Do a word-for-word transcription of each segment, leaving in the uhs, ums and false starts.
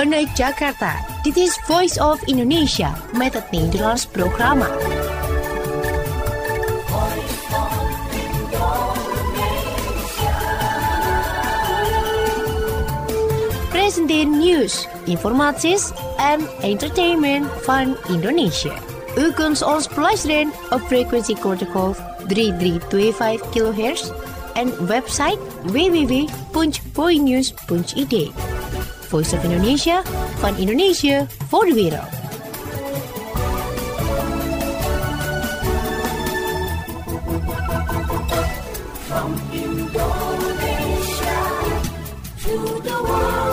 vanuit Jakarta. Dit is Voice of Indonesia met het Nederlands programma. Presenteer nieuws, informaties en entertainment van Indonesië. U kunt ons beluisteren op frequentie kortgolf drie drie twee vijf kilohertz en website w w w punt voinews punt i d. Voice of Indonesia, van Indonesië voor de wereld. From Indonesia to the world.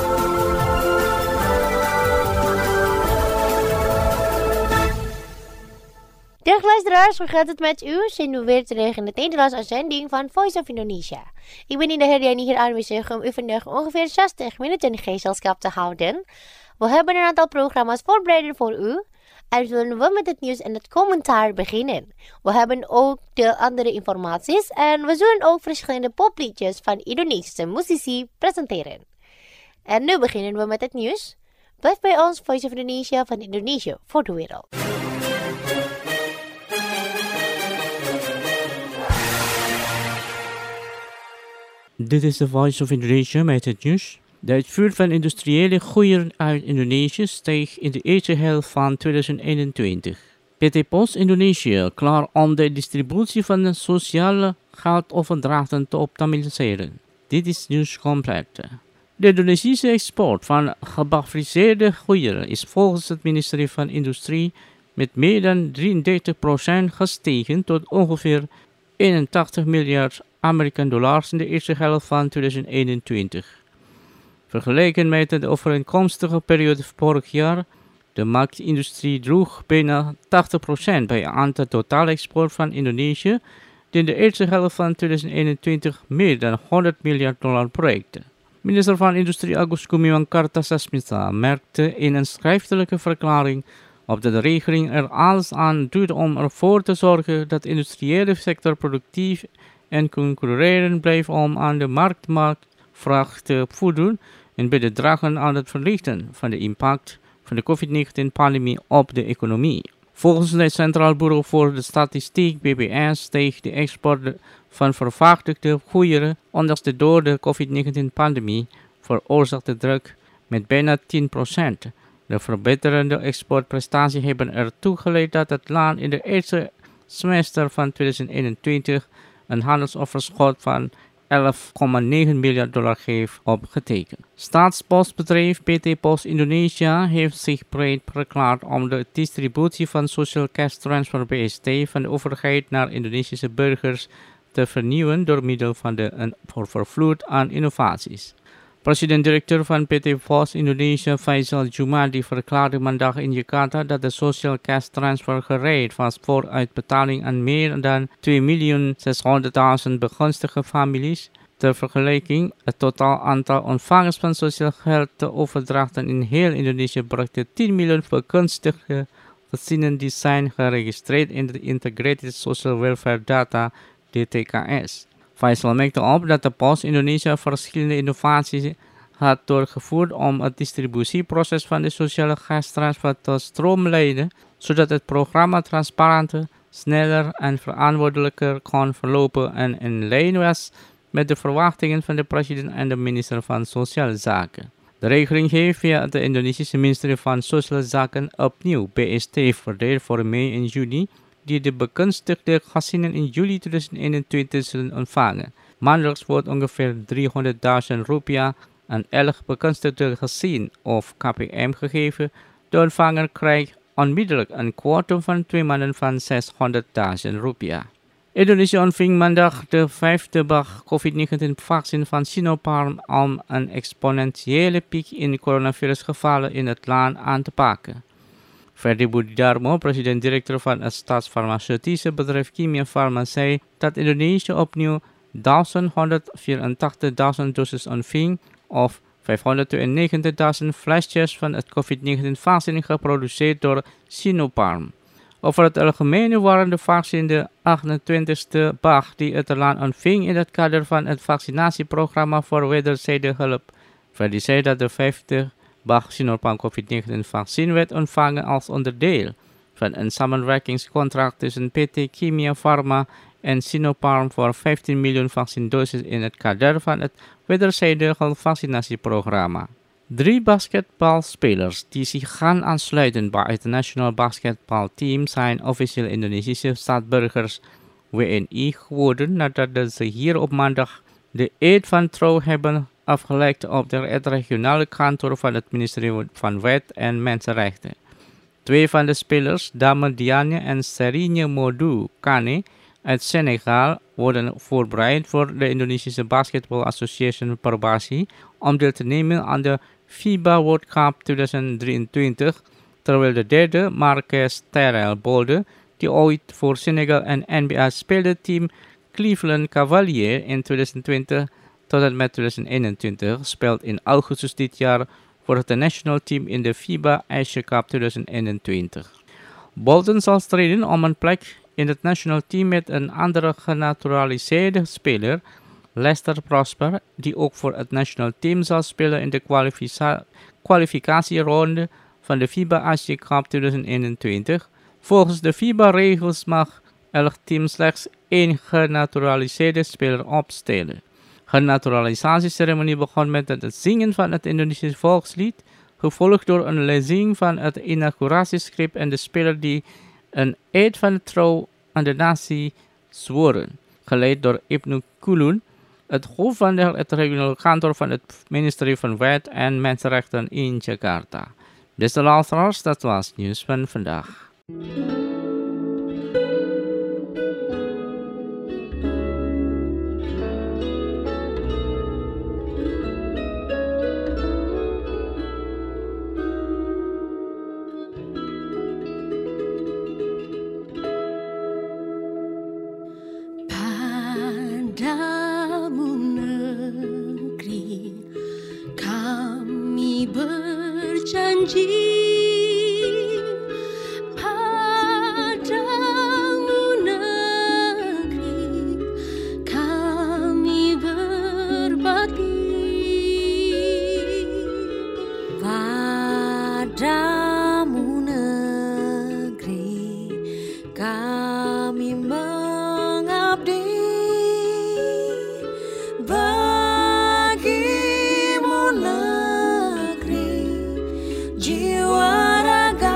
Dag luisteraars, hoe gaat het met u? Zijn we weer terug in de Nederlandse uitzending van Voice of Indonesia. Ik ben in de Herdiani hier aanwezig om u vandaag ongeveer zestig minuten gezelschap te houden. We hebben een aantal programma's voorbereid voor u. En zullen we met het nieuws en het commentaar beginnen. We hebben ook de andere informaties en we zullen ook verschillende popliedjes van Indonesische muzici presenteren. En nu beginnen we met het nieuws. Blijf bij ons, Voice of Indonesia, van Indonesië voor de wereld. Dit is de Voice of Indonesia met het nieuws. De uitvoer van industriële goederen uit Indonesië steeg in de eerste helft van tweeduizend eenentwintig. P T Pos Indonesië klaar om de distributie van de sociale geldoverdrachten te optimaliseren. Dit is nieuws compleet. De Indonesische export van gebafabriceerde goederen is volgens het ministerie van Industrie met meer dan drieëndertig procent gestegen tot ongeveer eenentachtig miljard Amerikaanse dollars in de eerste helft van tweeduizend eenentwintig. Vergeleken met de overeenkomstige periode vorig jaar, de marktindustrie droeg bijna tachtig procent bij het aantal totaal export van Indonesië, die in de eerste helft van tweeduizend eenentwintig meer dan honderd miljard dollar bereikte. Minister van Industrie Agus Gumiwang Kartasasmita merkte in een schriftelijke verklaring op dat de regering er alles aan doet om ervoor te zorgen dat de industriële sector productief en concurrerend blijft om aan de marktvraag te voldoen en bij te dragen aan het verlichten van de impact van de COVID negentien-pandemie op de economie. Volgens het Centraal Bureau voor de Statistiek B B S steeg de export van vervaardigde goederen, ondanks de door de COVID negentien-pandemie veroorzaakte druk, met bijna tien procent. De verbeterende exportprestaties hebben ertoe geleid dat het land in de eerste semester van tweeduizend eenentwintig een handelsoverschot van elf komma negen miljard dollar heeft opgetekend. Staatspostbedrijf P T Pos Indonesia heeft zich bereid verklaard om de distributie van Social Cash Transfer B S T van de overheid naar Indonesische burgers te vernieuwen door middel van de een overvloed aan innovaties. President-directeur van P T Pos Indonesia Faisal Jumadi verklaarde maandag in Jakarta dat de Social Cash Transfer gereed was voor uitbetaling aan meer dan twee miljoen zeshonderdduizend begunstigde families. Ter vergelijking, het totaal aantal ontvangers van sociaal geld te overdrachten in heel Indonesië bereikte tien miljoen begunstigde gezinnen die zijn geregistreerd in de Integrated Social Welfare Data D T K S. Faisal merkte op dat de Post Indonesia verschillende innovaties had doorgevoerd om het distributieproces van de sociale gastransfer te stroomlijnen, zodat het programma transparanter, sneller en verantwoordelijker kon verlopen en in lijn was met de verwachtingen van de president en de minister van Sociale Zaken. De regering heeft via het Indonesische ministerie van Sociale Zaken opnieuw B S T verdeeld voor mei en juni, die de begunstigde gezinnen in juli tweeduizend eenentwintig zullen ontvangen. Maandelijks wordt ongeveer driehonderdduizend rupiah aan elk begunstigde gezin of K P M gegeven. De ontvanger krijgt onmiddellijk een kwartum van twee maanden van zeshonderdduizend rupiah. Indonesië ontving maandag de vijfde dag COVID negentien-vaccin van Sinopharm om een exponentiële piek in coronavirusgevallen in het land aan te pakken. Ferdy Budidarmo, president-directeur van het staatsfarmaceutische bedrijf Kimia Pharma, zei dat Indonesië opnieuw honderdvierentachtigduizend doses ontving of vijfhonderdnegentigduizend flesjes van het COVID negentien-vaccin geproduceerd door Sinopharm. Over het algemeen waren de vaccins de achtentwintigste dag die het land ontving in het kader van het vaccinatieprogramma voor wederzijdige hulp. Ferdy zei dat de vijftig Bach Sinopharm COVID negentien-vaccin werd ontvangen als onderdeel van een samenwerkingscontract tussen P T Kimia Pharma en Sinopharm voor vijftien miljoen vaccindosis in het kader van het wederzijdige vaccinatieprogramma. Drie basketbalspelers die zich gaan aansluiten bij het nationaal basketbalteam zijn officieel Indonesische staatsburgers W N I geworden nadat ze hier op maandag de eed van trouw hebben afgelegd op het regionale kantoor van het ministerie van Wet en Mensenrechten. Twee van de spelers, Dame Diane en Serigne Modou Kane uit Senegal, worden voorbereid voor de Indonesische Basketball Association Perbasi om deel te nemen aan de FIBA World Cup tweeduizend drieëntwintig, terwijl de derde, Marques Terrell Bolde, die ooit voor Senegal en N B A speelde, team Cleveland Cavaliers in tweeduizend twintig tot en met tweeduizend eenentwintig, speelt in augustus dit jaar voor het national team in de FIBA Asia Cup tweeduizend eenentwintig. Bolden zal strijden om een plek in het national team met een andere genaturaliseerde speler, Lester Prosper, die ook voor het national team zal spelen in de kwalifica- kwalificatieronde van de FIBA Asia Cup tweeduizend eenentwintig. Volgens de FIBA-regels mag elk team slechts één genaturaliseerde speler opstellen. De naturalisatieceremonie begon met het zingen van het Indonesische volkslied, gevolgd door een lezing van het inauguratiescript en de speler die een eed van trouw aan de natie zwoeren, geleid door Ibnu Kulun, het hoofd van het regionale kantoor van het ministerie van Wet en Mensenrechten in Jakarta. Beste luisteraars, dat was het nieuws van vandaag. Padamu negeri kami berjanji. Padamu negeri kami mengabdi, bagimu negeri jiwa raga.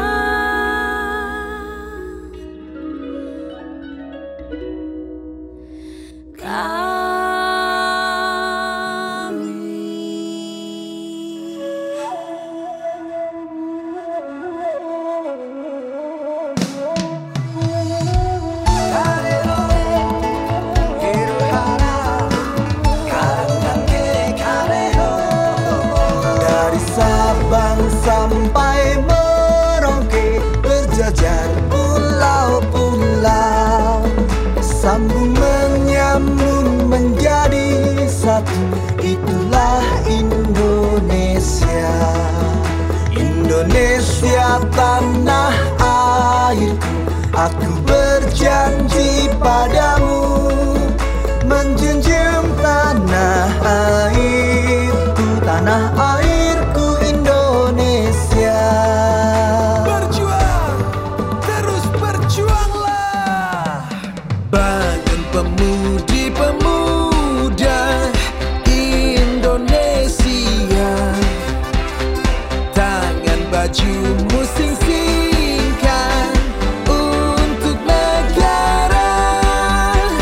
Sampai Merauke berjajar pulau-pulau, sambung menyambung menjadi satu. Itulah Indonesia, Indonesia tanah airku. Aku berjanji padamu menjunjung tanah airku, tanah airku Indonesia. Berjuang, terus berjuanglah. Bangun pemudi-pemuda Indonesia, tangan bajumu sing-singkan untuk negara.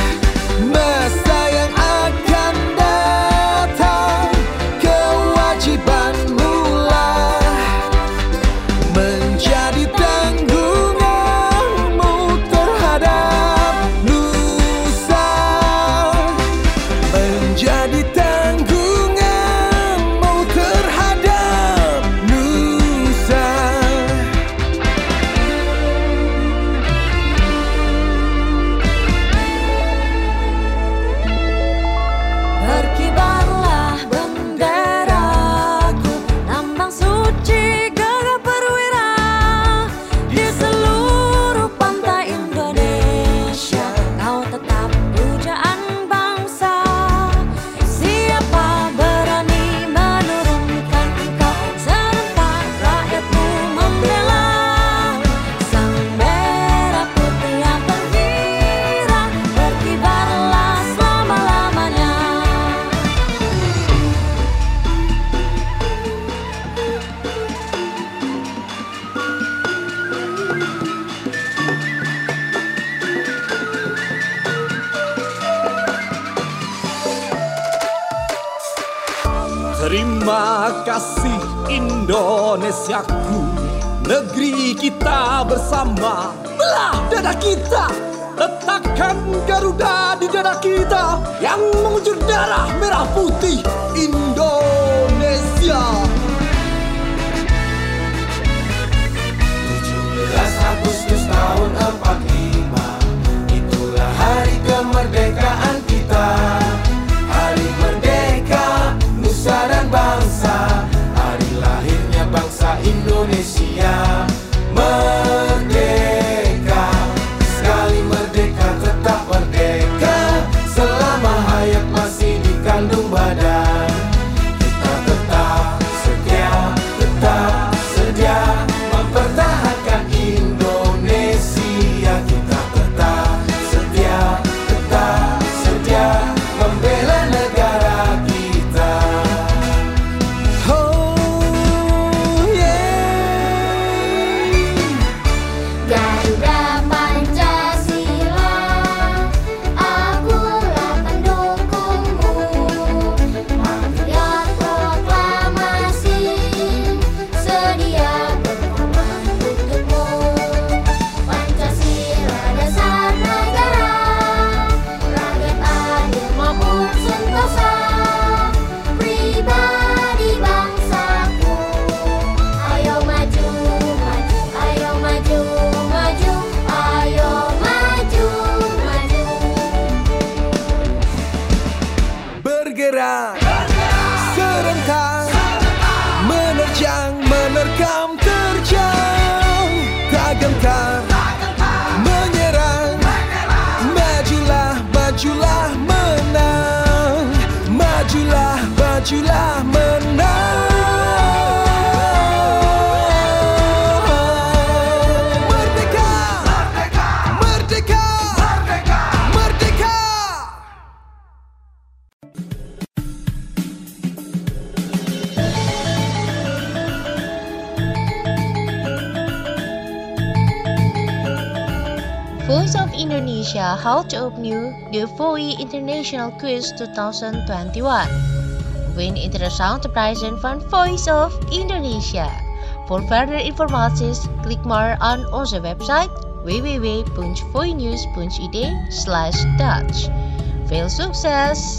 Terima kasih Indonesiaku, negeri kita bersama. Belah dada kita, letakkan Garuda di dada kita yang mengucur darah merah putih Indonesia. tujuh belas Agustus tahun empat puluh lima, itulah hari kemerdekaan kita. Hari merdeka, nusa dan bangsa, hari lahirnya bangsa Indonesia. Merdeka, sekali merdeka tetap merdeka, selama hayat masih dikandung badan. Kita tetap setia, tetap sedia mempertahankan Indonesia. Kita tetap setia, tetap sedia membela negara kita. Oh yeah. Garuda Pancasila, akulah pendukungmu. Patriot proklamasi, sedia berkorban untukmu. Pancasila dasar negara, rakyat adil maupun sentosa, pribadi bangsaku. Ayo maju, maju, ayo maju, maju, ayo maju, maju. Bergerak serentak, menerjang, menerkam, terjang, tak gentar, menyerang. Majulah, majulah, menang. Majulah, majulah, menang. Merdeka, merdeka, merdeka, merdeka. Voice of Indonesia held to open the V O I International Quiz twenty twenty-one. Win interessante prijzen van Voice of Indonesia. Voor further informaties, klik maar aan onze website w w w punt voinews punt i d slash Dutch. Veel succes!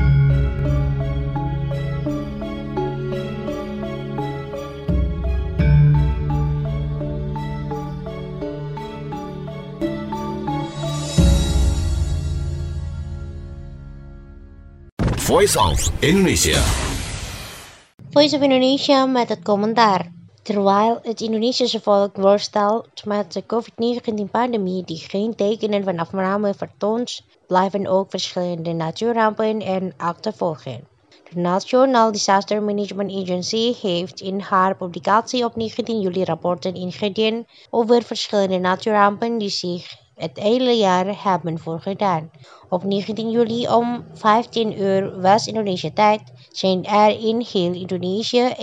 Voice of Indonesia. Voice of Indonesia met het commentaar. Terwijl het Indonesische volk worstelt met de covid negentien-pandemie die geen tekenen van afname vertoont, blijven ook verschillende natuurrampen en achtervolgen. De National Disaster Management Agency heeft in haar publicatie op negentien juli rapporten ingediend over verschillende natuurrampen die zich het hele jaar hebben voorgedaan. Op negentien juli om vijftien uur West-Indonesia tijd zijn er in heel Indonesië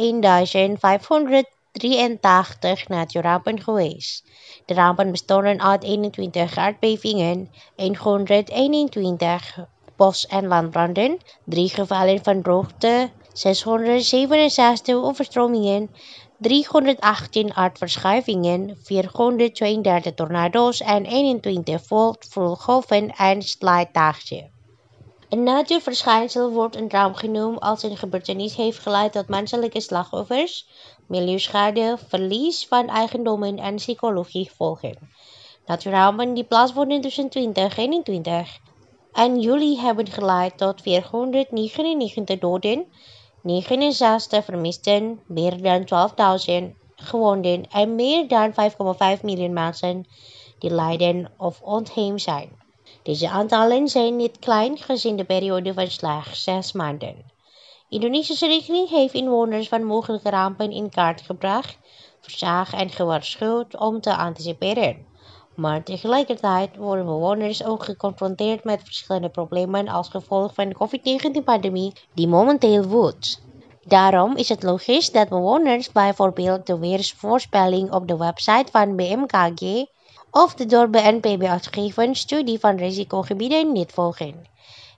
vijftienvijfhonderddrieëntachtig natuurrampen geweest. De rampen bestonden uit eenentwintig aardbevingen, honderdeenentwintig bos- en landbranden, drie gevallen van droogte, zeshonderdzevenenzestig overstromingen, driehonderdachttien aardverschuivingen, vierhonderdtweeëndertig tornado's en eenentwintig vloedgolven en slijtage. Een natuurverschijnsel wordt een ramp genoemd als een gebeurtenis heeft geleid tot menselijke slachtoffers, milieuschade, verlies van eigendommen en psychologische gevolgen. Natuurrampen die plaatsvonden tussen twintig eenentwintig en juli hebben geleid tot vierhonderdnegenennegentig doden, negenenzestig vermisten, meer dan twaalfduizend gewonden en meer dan vijf komma vijf miljoen mensen die lijden of ontheemd zijn. Deze aantallen zijn niet klein gezien de periode van slechts zes maanden. De Indonesische regering heeft inwoners van mogelijke rampen in kaart gebracht, voorzag en gewaarschuwd om te anticiperen. Maar tegelijkertijd worden bewoners ook geconfronteerd met verschillende problemen als gevolg van de covid negentien-pandemie die momenteel woedt. Daarom is het logisch dat bewoners bijvoorbeeld de weersvoorspelling op de website van B M K G of de door B N P B uitgegeven studie van risicogebieden niet volgen.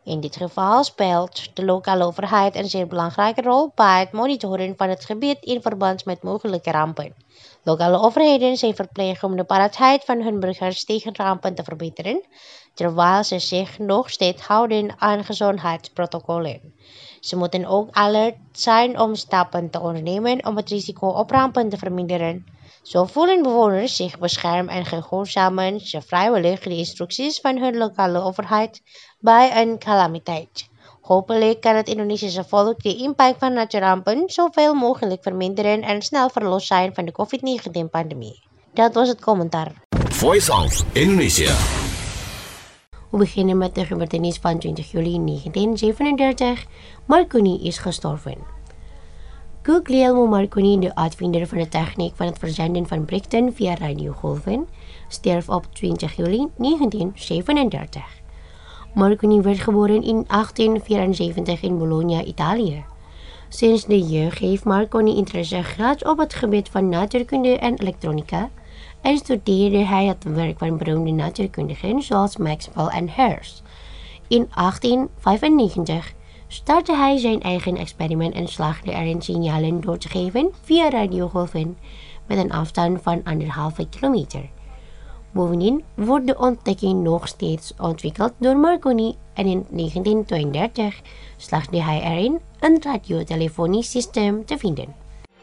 In dit geval speelt de lokale overheid een zeer belangrijke rol bij het monitoren van het gebied in verband met mogelijke rampen. Lokale overheden zijn verplicht om de paraatheid van hun burgers tegen rampen te verbeteren, terwijl ze zich nog steeds houden aan gezondheidsprotocollen. Ze moeten ook alert zijn om stappen te ondernemen om het risico op rampen te verminderen. Zo voelen bewoners zich beschermd en gehoorzamen ze vrijwillig de instructies van hun lokale overheid bij een calamiteit. Hopelijk kan het Indonesische volk de impact van natuurrampen zoveel mogelijk verminderen en snel verlost zijn van de COVID negentien pandemie. Dat was het commentaar. Voice of Indonesia. We beginnen met de gebeurtenis van twintig juli negentien zevenendertig. Marconi is gestorven. Guglielmo Marconi, de uitvinder van de techniek van het verzenden van berichten via radiogolven, stierf op twintig juli negentien zevenendertig. Marconi werd geboren in achttien vierenzeventig in Bologna, Italië. Sinds de jeugd heeft Marconi interesse gehad op het gebied van natuurkunde en elektronica en studeerde hij het werk van beroemde natuurkundigen zoals Maxwell en Hertz. In achttien vijfennegentig startte hij zijn eigen experiment en slaagde erin signalen door te geven via radiogolven met een afstand van anderhalve kilometer. Bovendien wordt de ontdekking nog steeds ontwikkeld door Marconi en in negentien tweeëndertig slaagde hij erin een radiotelefonisch systeem te vinden.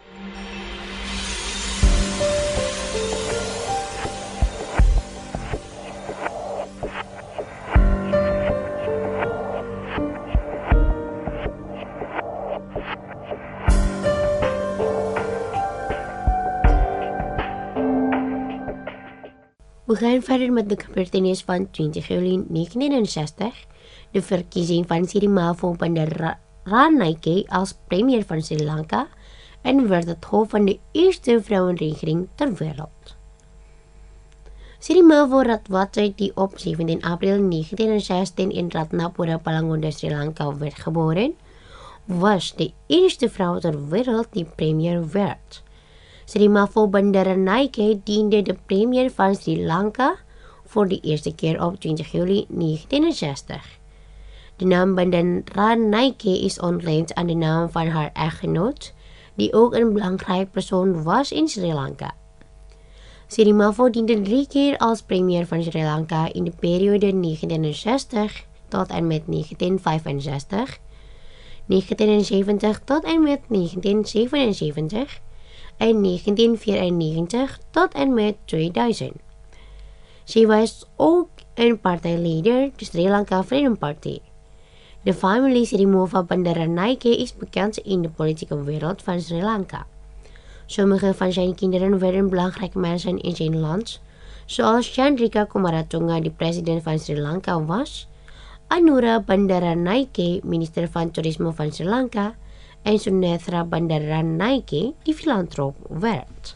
We gaan verder met de gebeurtenis van twintig juli negentien eenenzestig, de verkiezing van Sirimavo Bandaranaike als premier van Sri Lanka en werd het hoofd van de eerste vrouwenregering ter wereld. Sirimavo Ratwatte, die op zeventien april negentien zestien in Ratnapura, Palangonda, Sri Lanka werd geboren, was de eerste vrouw ter wereld die premier werd. Sirimavo Bandaranaike diende de premier van Sri Lanka voor de eerste keer op twintig juli negentien zestig. De naam Bandaranaike is ontleend aan de naam van haar echtgenoot, die ook een belangrijk persoon was in Sri Lanka. Sirimavo diende drie keer als premier van Sri Lanka in de periode negentien zestig tot en met negentien vijfenzestig, negentien zeventig tot en met negentien zevenenzeventig en negentien vierennegentig tot en met tweeduizend. Zij was ook een partijleider, de Sri Lanka Freedom Party. De familie Sirimavo Bandaranaike is bekend in de politieke wereld van Sri Lanka. Sommige van zijn kinderen werden belangrijke mensen in zijn land, zoals Chandrika Kumaratunga, die president van Sri Lanka was, Anura Bandaranaike, minister van Toerisme van Sri Lanka, en Sunethra Bandaranaike, die filantroop werd.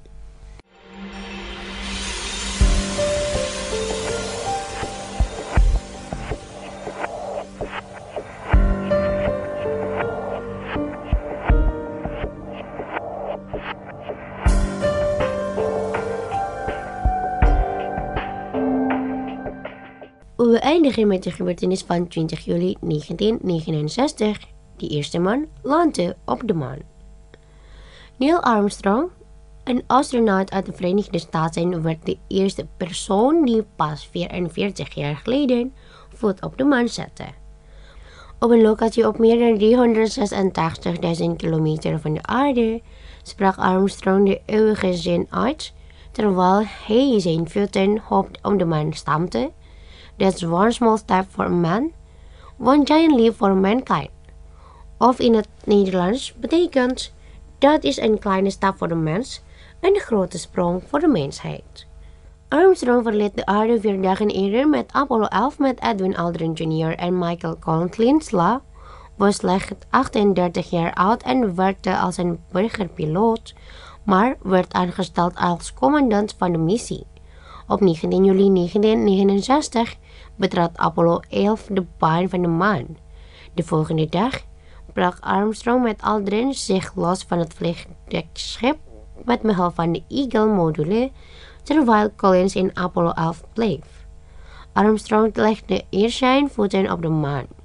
We eindigen met de gebeurtenis van twintig juli negentien negenenzestig. De eerste man landde op de maan. Neil Armstrong, een astronaut uit de Verenigde Staten, werd de eerste persoon die pas vierenveertig jaar geleden voet op de maan zette. Op een locatie op meer dan driehonderdzesentachtigduizend kilometer van de aarde sprak Armstrong de eeuwige zin uit terwijl hij zijn voeten op de maan stampte. That's one small step for man, one giant leap for mankind. Of in het Nederlands betekent, dat is een kleine stap voor de mens, een grote sprong voor de mensheid. Armstrong verliet de aarde vier dagen eerder met Apollo elf met Edwin Aldrin junior en Michael Conklin Slaw, was slechts achtendertig jaar oud en werkte als een burgerpiloot, maar werd aangesteld als commandant van de missie. Op negentien juli negentien negenenzestig betrad Apollo elf de baan van de maan. De volgende dag brak Armstrong met Aldrin zich los van het vliegdekschip met behulp van de Eagle-module, terwijl Collins in Apollo elf bleef. Armstrong legde eerst zijn voeten op de maan.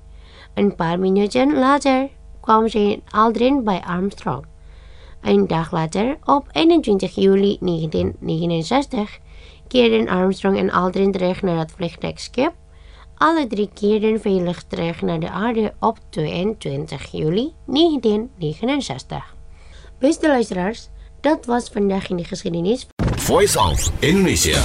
Een paar minuten later kwam ze in Aldrin bij Armstrong. Een dag later, op eenentwintig juli negentien negenenzestig, keerden Armstrong en Aldrin terug naar het vliegtuigschip. Alle drie keerden veilig terug naar de aarde op tweeëntwintig juli negentien negenenzestig. Beste luisteraars, dat was vandaag in de geschiedenis. Voice of Indonesia.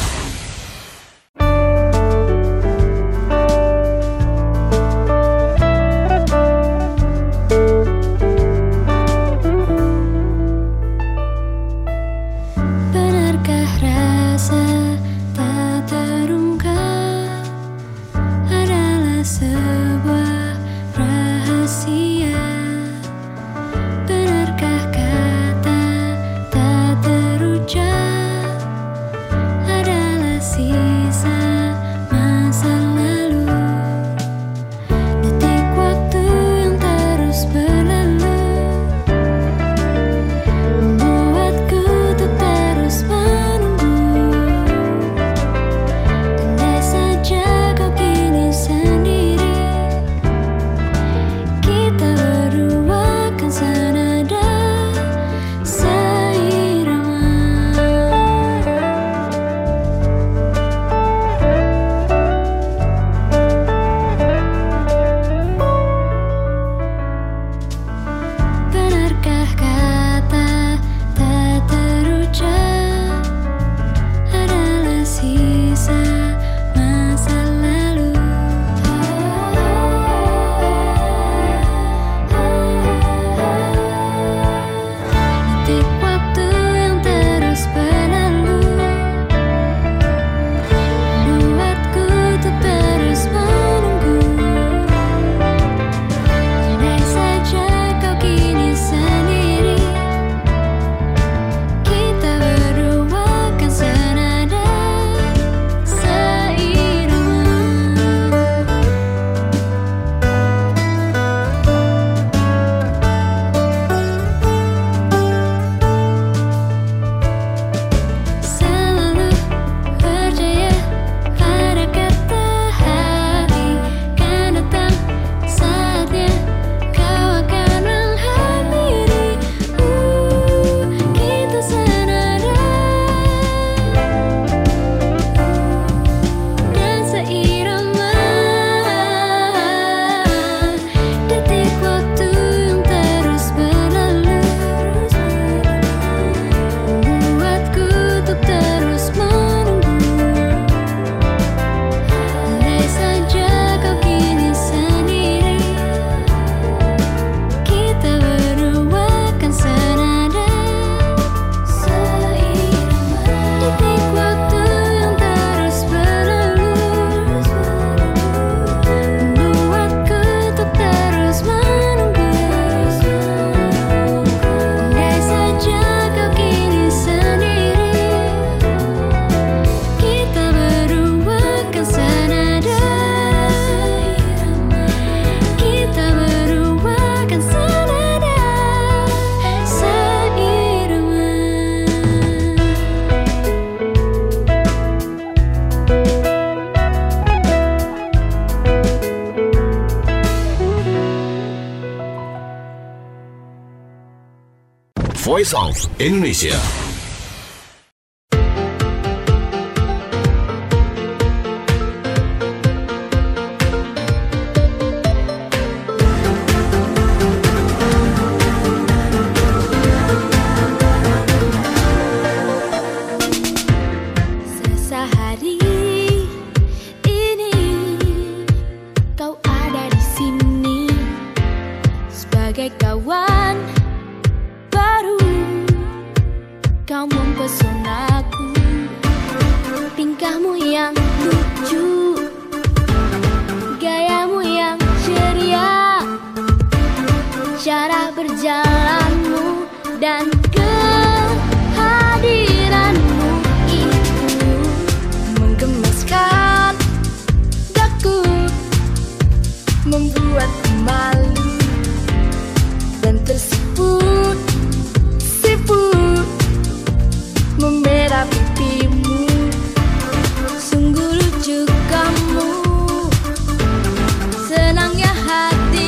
Benarkah rasa tak terungkap adalah sebuah rahasia? Benarkah kata tak terucap adalah sisa masa lalu? Detik waktu yang terus berlalu membuatku untuk terus menunggu. Andai saja kau kini sendiri, kita berdua kan senada seirama. Benarkah kata tak terucap adalah sisa masa lalu? Detik waktu yang terus berlalu membuatku untuk terus menunggu. Andai saja kau kini sendiri, kita berdua kan senada seirama. Selalu percaya pada kata hati, kan datang saatnya kau akan menghampiri. Uh, kita senada dan seirama. Detik waktu yang terus berlalu membuatku untuk terus menunggu. Andai saja kau kini sendiri, kita berdua kan senada seirama. Detik waktu yang terus berlalu membuatku untuk terus menunggu. Andai saja kau kini sendiri, kita berdua kan senada. Kita berdua kan senada seirama. Voice of Indonesia. Sehari ini kau ada di sini sebagai kawan baru. Kau mempesonaku, tingkahmu yang lucu, gayamu yang ceria, cara berjalanmu dan kehadiranmu itu menggemaskan daku, membuatku malu dan tersipu sipu memerah pipimu. Sungguh lucu kamu, senangnya hati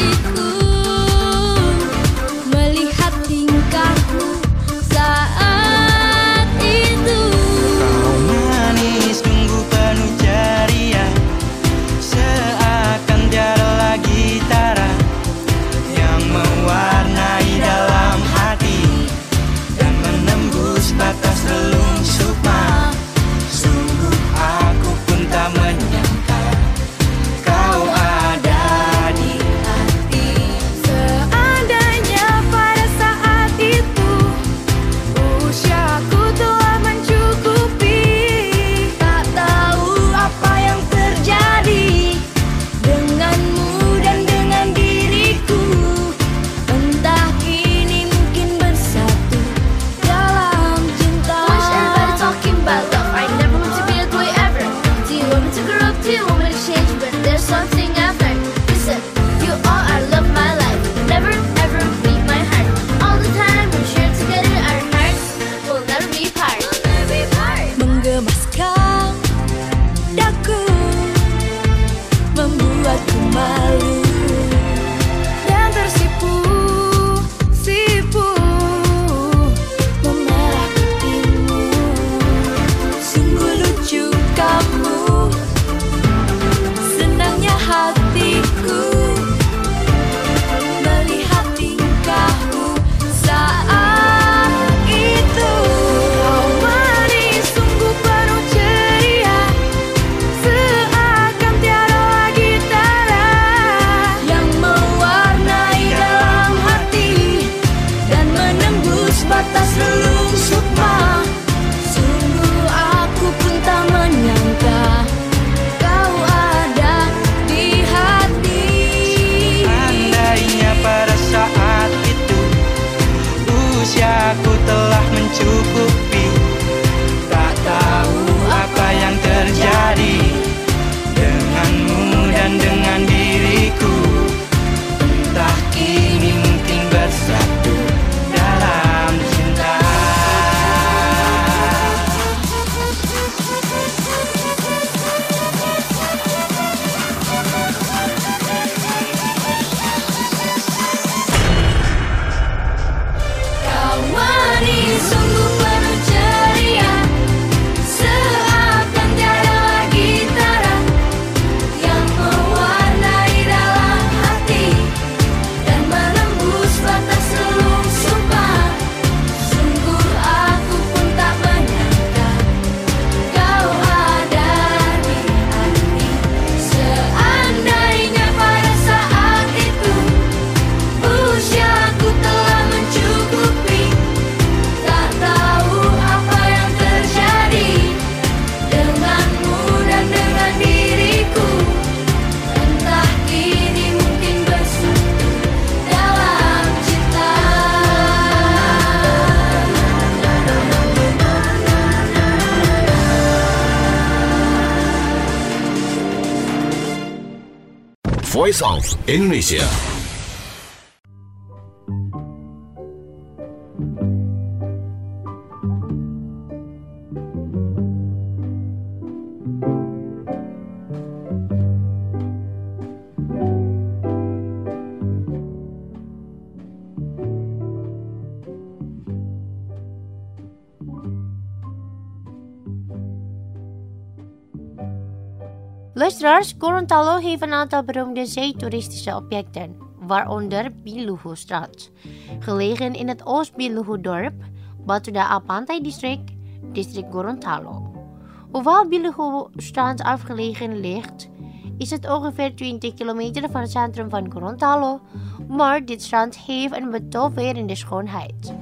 Voice of Indonesia. Luisteraars, Gorontalo heeft een aantal beroemde zeetoeristische objecten, waaronder Biluhu-strand, gelegen in het Oost-Biluhu-dorp, Batuda Pantai District, district Gorontalo. Hoewel Biluhu-strand afgelegen ligt, is het ongeveer twintig kilometer van het centrum van Gorontalo, maar dit strand heeft een betoverende schoonheid.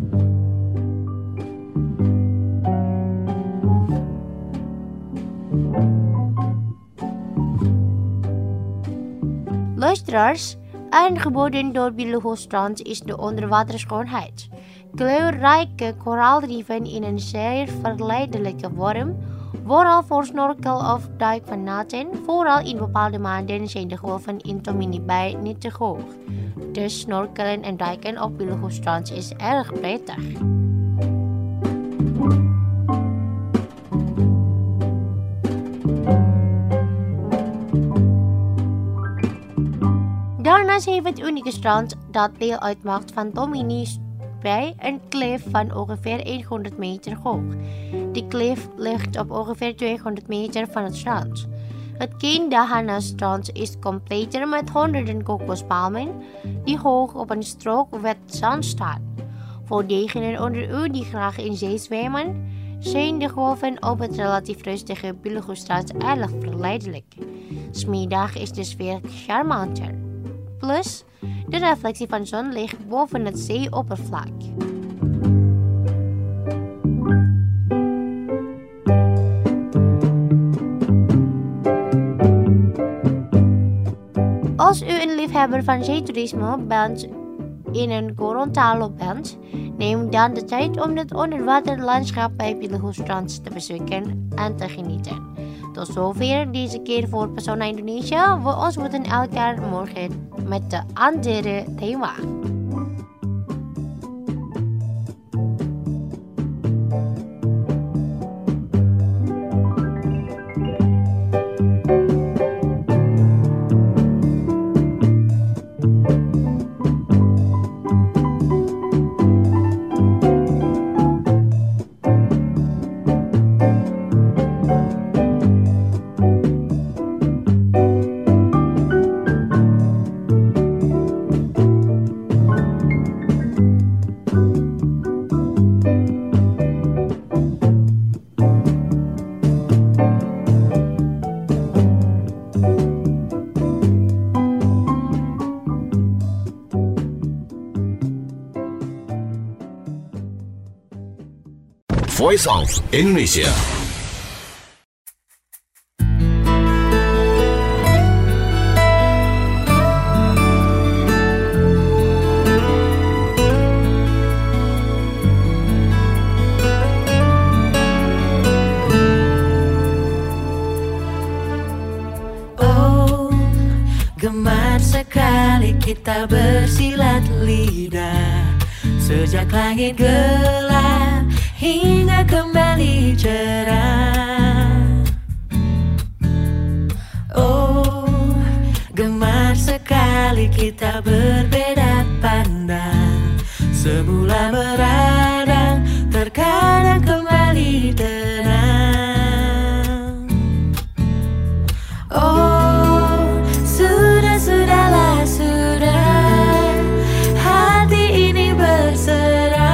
Luisteraars, aangeboden door Biluhu-strand is de onderwaterschoonheid. Kleurrijke koraalrieven in een zeer verleidelijke vorm, vooral voor snorkel- of duikfanaten. Vooral in bepaalde maanden zijn de golven in Tomini Bay niet te hoog. Dus snorkelen en duiken op Biluhu-strand is erg prettig. Daarnaast heeft het unieke strand dat deel uitmaakt van Tomini Bay een klif van ongeveer honderd meter hoog. Die klif ligt op ongeveer tweehonderd meter van het strand. Het Kendahana-strand is completer met honderden kokospalmen die hoog op een strook wit zand staan. Voor degenen onder u die graag in zee zwemmen, zijn de golven op het relatief rustige Biluhu-strand erg verleidelijk. 's Middags is de sfeer charmanter. Plus, de reflectie van zonlicht boven het zeeoppervlak. Als u een liefhebber van zeetoerisme bent in een Gorontalo bent, neem dan de tijd om het onderwaterlandschap bij Biluhu-strand te bezoeken en te genieten. Tot zover deze keer voor Persona Indonesia. We ontmoeten elkaar morgen met de andere thema. Voice of Indonesia. Oh, gemar sekali kita bersilat lidah sejak langit gelap hingga kembali cerah. Oh, gemar sekali kita berbeda pandang. Semula meradang, terkadang kembali tenang. Oh, sudah, sudahlah, sudah. Hati ini berserah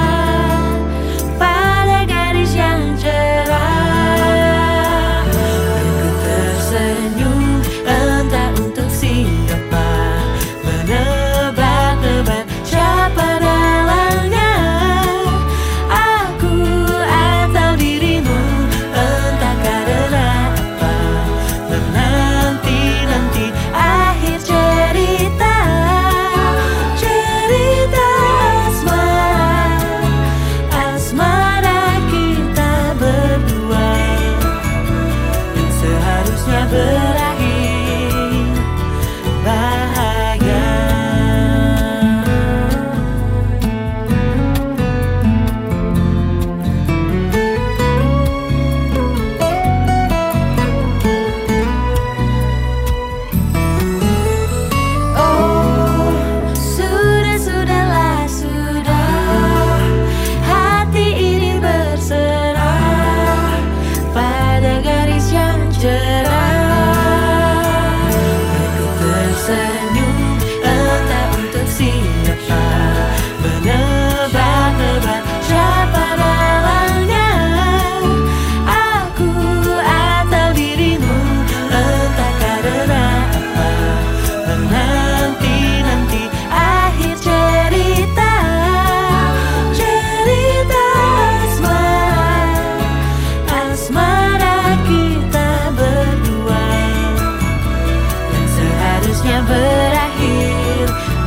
seharusnya berakhir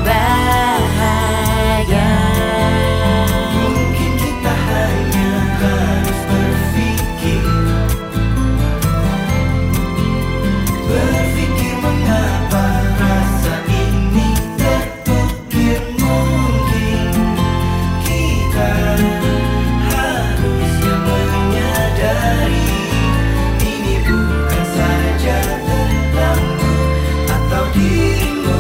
bahagia. Mungkin kita hanya harus berpikir, berpikir mengapa rasa ini terukir. Mungkin kita harusnya menyadari ini bukan saja tentangmu atau dirimu.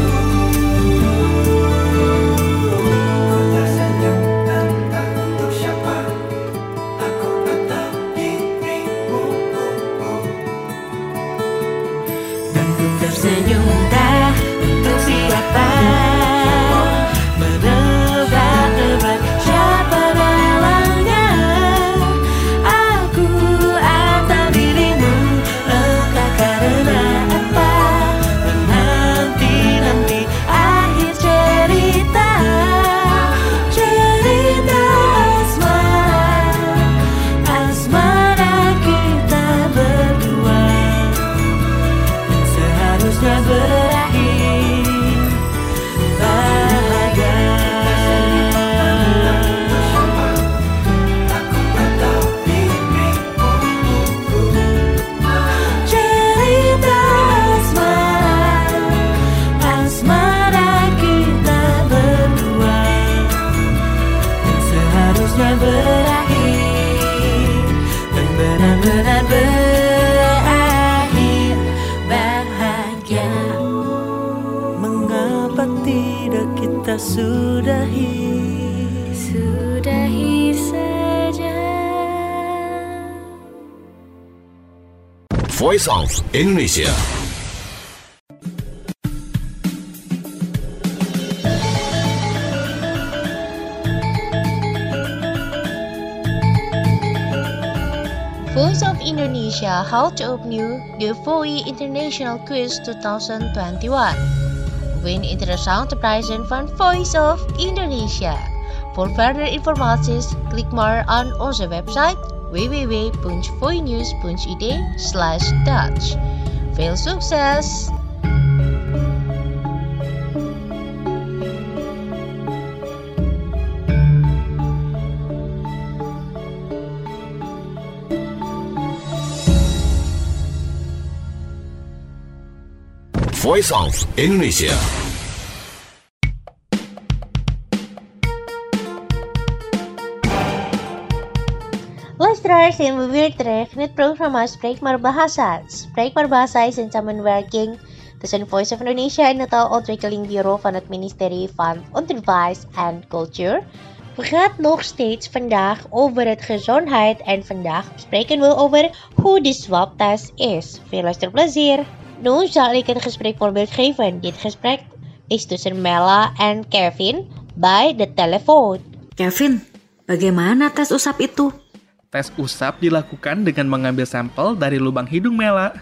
Ku tersenyum entah untuk siapa, aku atau dirimu. Dan ku tersenyum entah untuk siapa, menebak-nebak siapa dalangnya, aku atau dirimu. Entah karena apa, menanti-nanti akhir cerita, cerita asmara, asmara kita berdua yang seharusnya berakhir bahagia. Cerita asmara, asmara kita berdua yang seharusnya berakhir dan benar-benar berakhir bahagia. Mengapa tidak kita sudahi? Sudahi saja. Voice of Indonesia. Voice of Indonesia held to open the V O I International Quiz twenty twenty-one. Win interessante prijzen van Voice of Indonesia. Voor further informaties, klik maar aan onze website w w w punt voinews punt i d slash Dutch. Veel succes! Voice of Indonesia. Luisteraars, zijn we weer terug in het programma Spreek maar Bahasa. Spreek maar Bahasa is een samenwerking tussen Voice of Indonesia en het taalontwikkelingbureau van het ministerie van Onderwijs en Cultuur. We gaan nog steeds vandaag over het gezondheid en vandaag spreken we over hoe de swabtest is. Veel luisterplezier! Nu zal ik het gesprekvoorbeeld geven. Dit gesprek is tussen Mela en Kevin bij de telefoon. Kevin, bagaimana tes usap itu? Tes usap dilakukan dengan mengambil sampel dari lubang hidung Mela.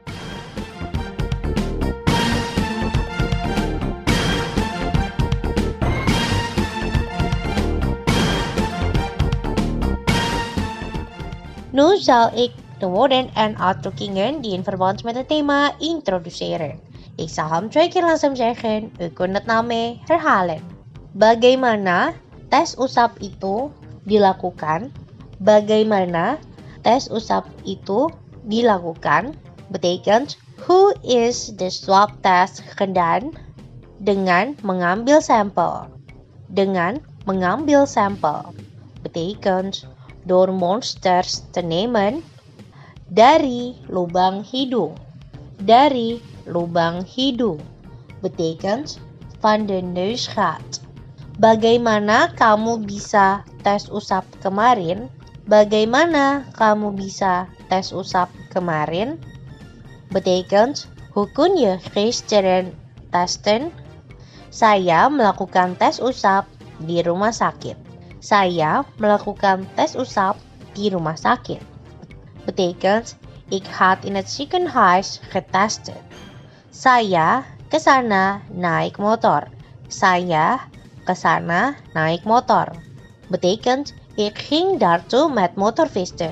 Nu zal ik de woorden en uitdrukkingen die in verband met het thema introduceren. Ik zal hem twee keer langzaam zeggen, u kunt het na mij herhalen. Bagaimana tes usap itu dilakukan? Bagaimana tes usap itu dilakukan? Betekent, hoe is de swab test gedaan? Dengan mengambil sampel. Dengan mengambil sampel. Betekent, door monsters te nemen dari lubang hidung. Dari lubang hidung. Betekent van de neusgaat. Bagaimana kamu bisa tes usap kemarin? Bagaimana kamu bisa tes usap kemarin? Betekent, hoe kun je gisteren testen? Saya melakukan tes usap di rumah sakit. Saya melakukan tes usap di rumah sakit. Betekent, ik had in het ziekenhuis getest. Saya ke sana naik motor. Saya ke sana naik motor. Betekent, ik ging daartoe met motorfietsen.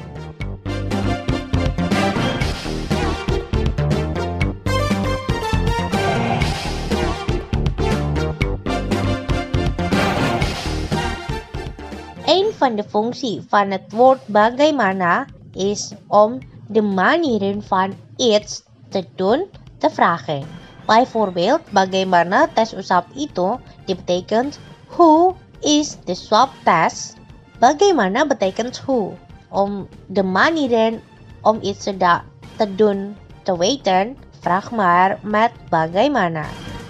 van de functie van het woord bagaimana is om de manieren van iets te doen te vragen. Bijvoorbeeld, bagaimana tes usap itu, die betekent hoe is de swabtes. Bagaimana betekent hoe. Om de manieren om iets te, da- te doen te weten, vraag maar met bagaimana.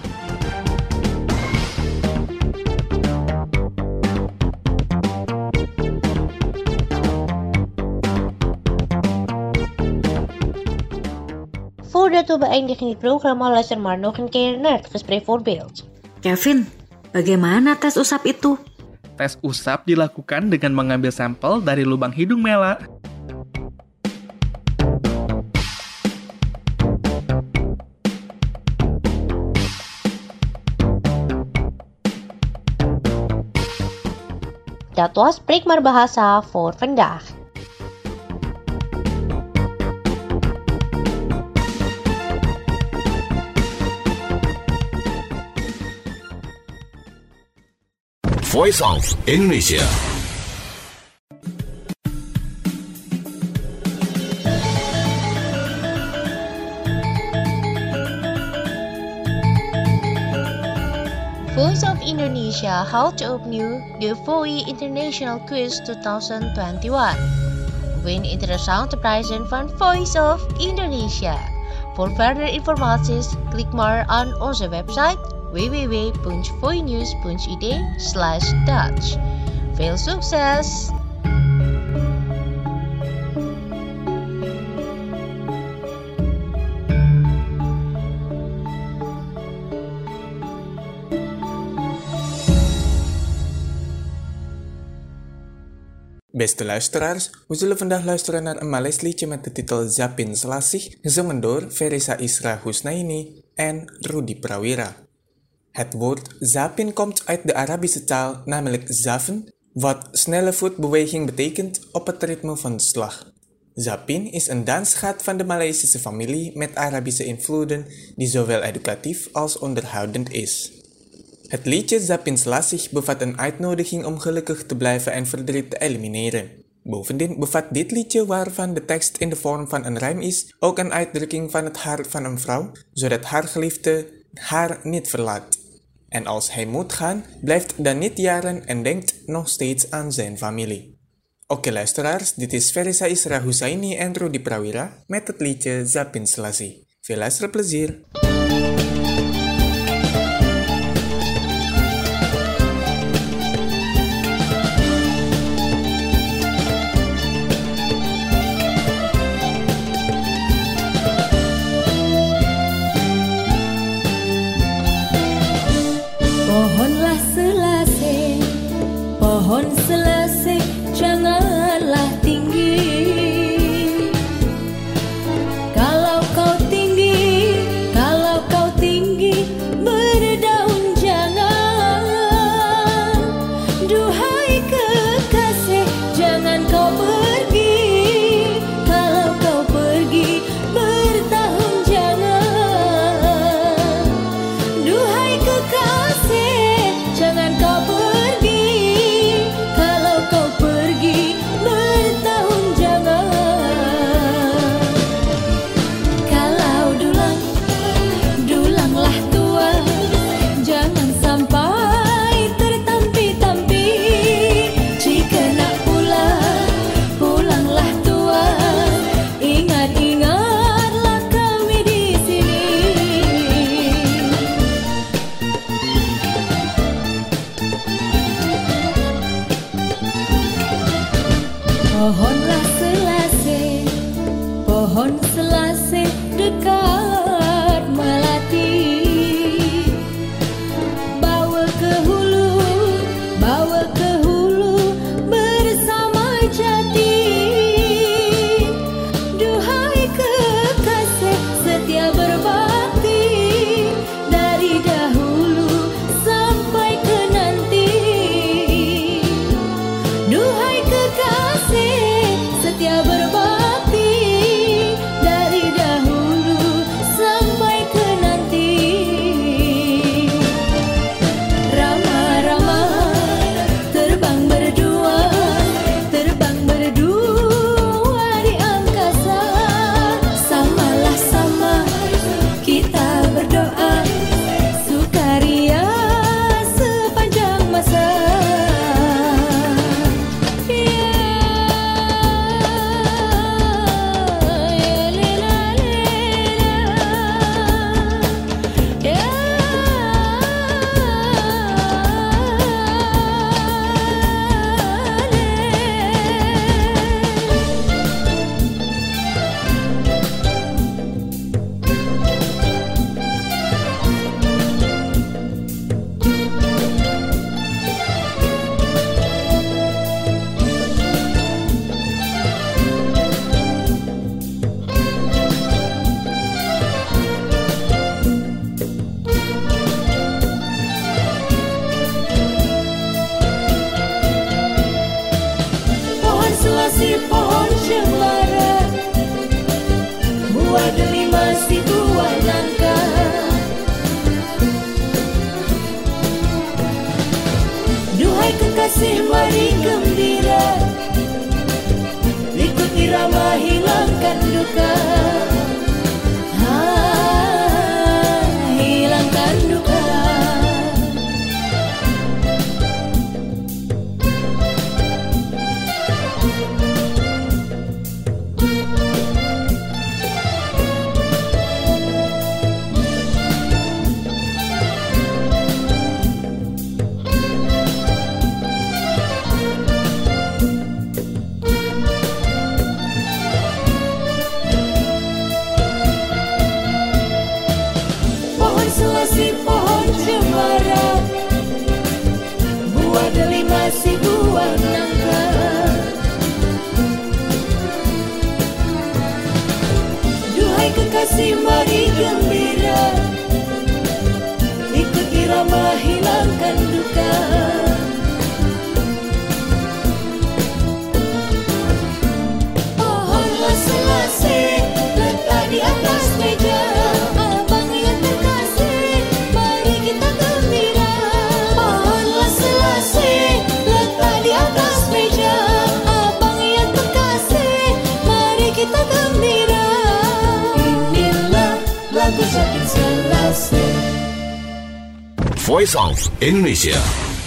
Voordat we beëindigen dit programma, luister maar nog een keer naar het gespreekvoorbeeld. Kevin, bagaimana tes usap itu? Tes usap dilakukan dengan mengambil sampel dari lubang hidung Mela. Dat was Spreek maar Bahasa voor vandaag. Voice of Indonesia. Voice of Indonesia houdt opnieuw de V O I International Quiz tweeduizend eenentwintig. Win interessante prijzen van Voice of Indonesia. Voor verdere informaties klik maar aan onze website w w w punt voinews punt i d slash Dutch. Veel succes! Beste luisteraars, we zullen vandaag luisteren naar een Maleis liedje met de titel Zapin Selasih, gezongen door Ferisa Isra Husnaini en Rudy Prawira. Het woord zapin komt uit de Arabische taal, namelijk zafen, wat snelle voetbeweging betekent op het ritme van de slag. Zapin is een dansgat van de Maleisische familie met Arabische invloeden die zowel educatief als onderhoudend is. Het liedje Zapin Selasih bevat een uitnodiging om gelukkig te blijven en verdriet te elimineren. Bovendien bevat dit liedje, waarvan de tekst in de vorm van een rijm is, ook een uitdrukking van het hart van een vrouw, zodat haar geliefde haar niet verlaat. En als hij moet gaan, blijft dan niet jaren en denkt nog steeds aan zijn familie. Oké luisteraars, dit is Ferisa Isra Hussaini en Rudy Prawira met het liedje Zapin Selasih. Veel luisterplezier! Pohonlah selasih, pohon selasih, janganlah tinggi. Kalau kau tinggi, kalau kasih mari gembira, ikut irama hilangkan duka. Pohonlah selasih letak di atas meja, abang yang terkasih mari kita gembira. Pohonlah selasih letak di atas meja, abang yang terkasih mari kita gembira. Inilah lagu Zapin Selasih. Voice of Indonesia.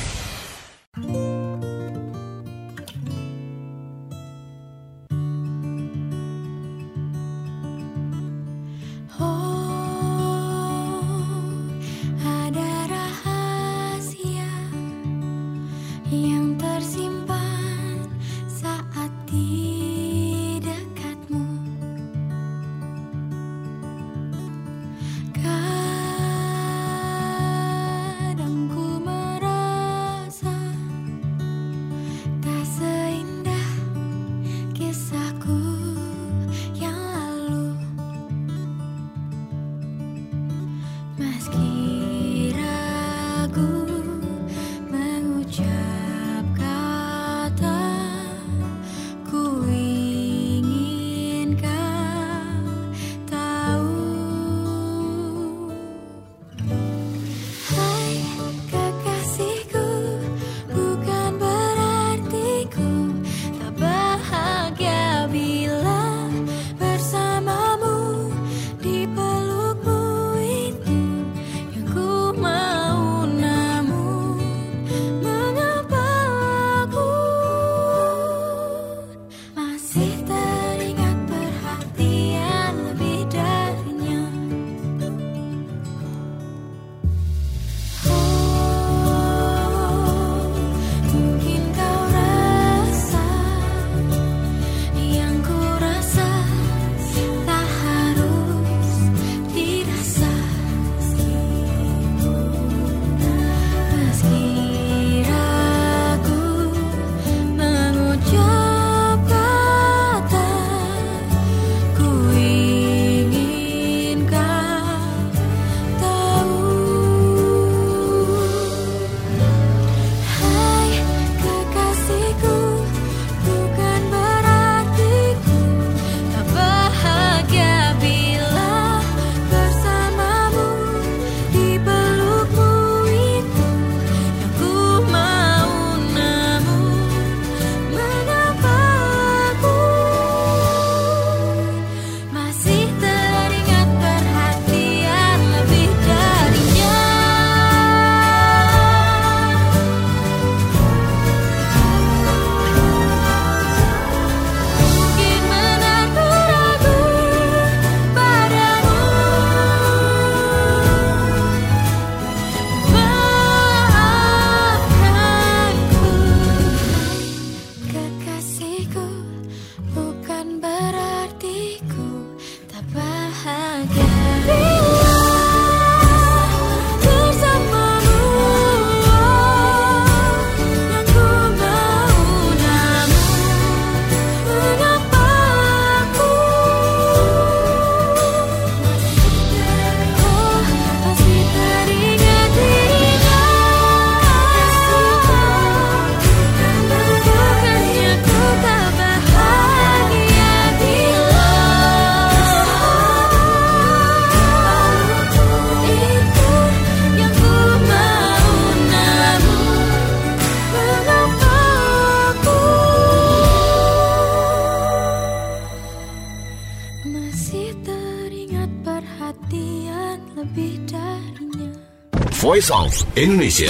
Voice of Indonesia.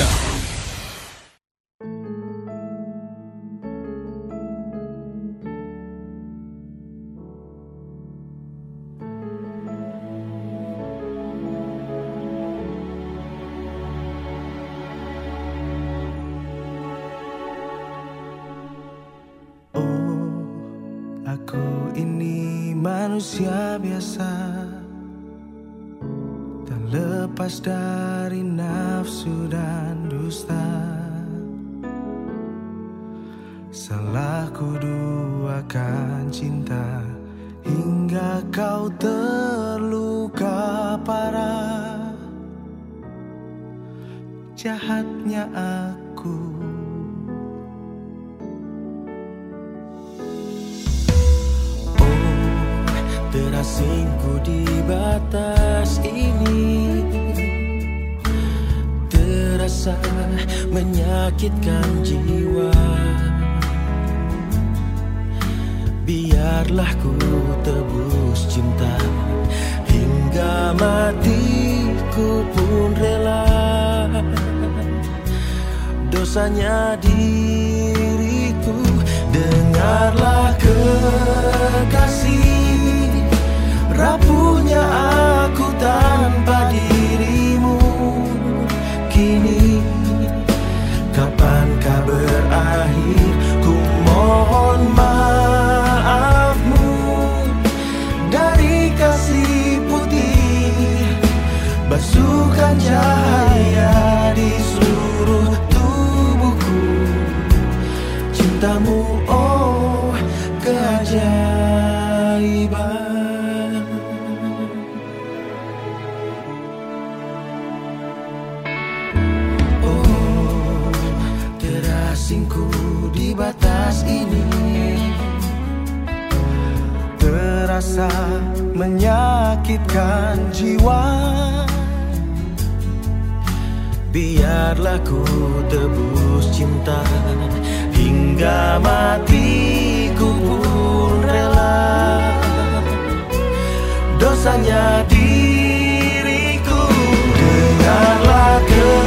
Aku ini manusia biasa, tak lepas dari nafsu dan dusta. Salahku duakan cinta hingga kau terluka parah. Jahatnya aku, oh terasingku di batas ini, terasa menyakitkan jiwa. Biarlah ku tebus cinta hingga matiku pun rela. Dosanya diriku, dengarlah kekasih, rapuhnya aku tanpa dirimu. Kini kapankah berakhir? Ku mohon maafmu dari kasih putih, basuhkan cahaya di seluruh tubuhku. Cintamu oh keajaiban. Oh terasingku di batas ini, terasa menyakitkan jiwa. Biarlah ku tebus cinta hingga matiku pun rela. Dosanya diriku, dengarlah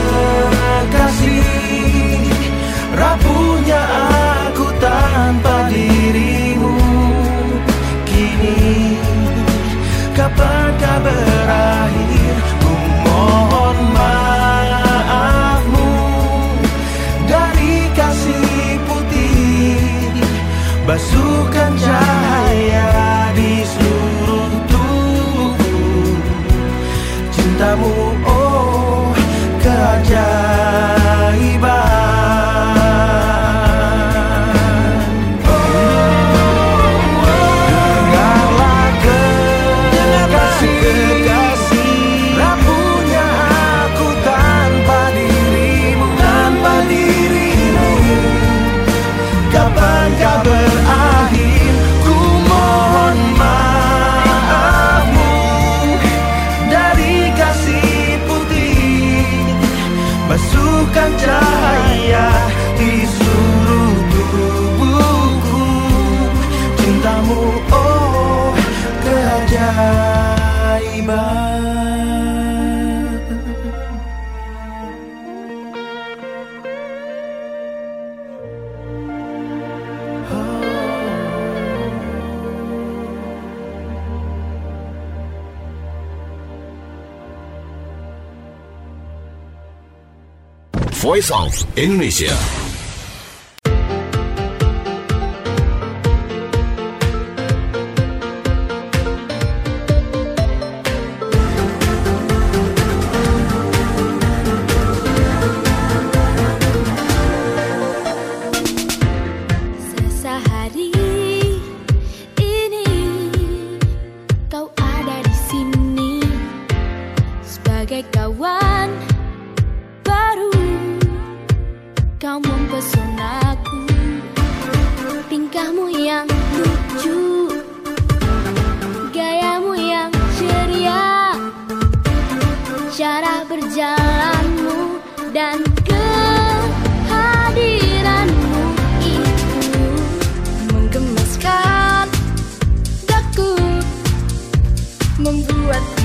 kekasih, rapuhnya aku tanpa dirimu. Kini kapankah berakhir? Ku mohon maafmu dari kasih putih, basuhkan cahaya di seluruh tubuhku. Cintamu oh keajaiban. Dengarlah kekasih, rapuhnya aku tanpa dirimu, tanpa dirimu. Kapankah berakhir? Ku mohon maafmu dari kasih putih, basuhkan cahaya di seluruh tubuhku. Cintamu oh keajaiban. Voice of Indonesia. Sehari ini kau ada di sini sebagai kawan baru. Kau mempesonaku, tingkahmu yang lucu, gayamu yang ceria, cara berjalanmu dan kehadiranmu itu menggemaskan daku, membuat